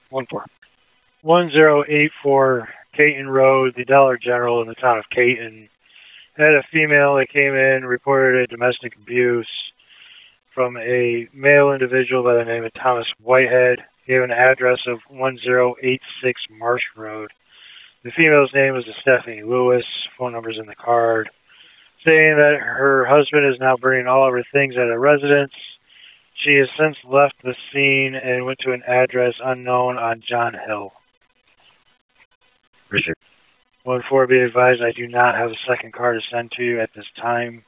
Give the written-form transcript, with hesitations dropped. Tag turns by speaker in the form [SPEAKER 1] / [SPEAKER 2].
[SPEAKER 1] 1-4. 1084 Caton Road, the Dollar General in the town of Caton. Had a female that came in, reported a domestic abuse from a male individual by the name of Thomas Whitehead. He gave an address of 1086 Marsh Road. The female's name was Stephanie Lewis. Phone number's in the card. Saying that her husband is now burning all of her things at a residence. She has since left the scene and went to an address unknown on John Hill.
[SPEAKER 2] Richard.
[SPEAKER 1] 1-4, be advised, I do not have a second card to send to you at this time.